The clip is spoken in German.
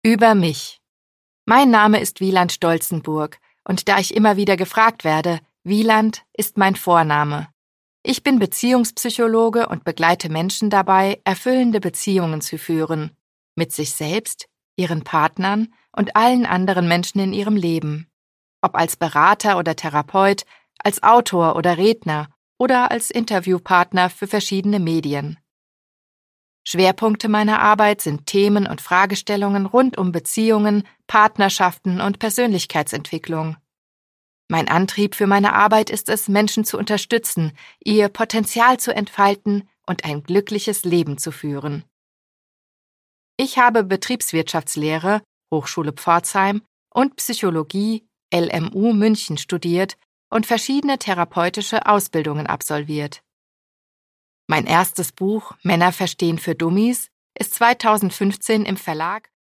Über mich. Mein Name ist Wieland Stolzenburg und da ich immer wieder gefragt werde, Wieland ist mein Vorname. Ich bin Beziehungspsychologe und begleite Menschen dabei, erfüllende Beziehungen zu führen. Mit sich selbst, ihren Partnern und allen anderen Menschen in ihrem Leben. Ob als Berater oder Therapeut, als Autor oder Redner oder als Interviewpartner für verschiedene Medien. Schwerpunkte meiner Arbeit sind Themen und Fragestellungen rund um Beziehungen, Partnerschaften und Persönlichkeitsentwicklung. Mein Antrieb für meine Arbeit ist es, Menschen zu unterstützen, ihr Potenzial zu entfalten und ein glückliches Leben zu führen. Ich habe Betriebswirtschaftslehre, Hochschule Pforzheim, und Psychologie, LMU München studiert und verschiedene therapeutische Ausbildungen absolviert. Mein erstes Buch Männer verstehen für Dummies ist 2015 im Verlag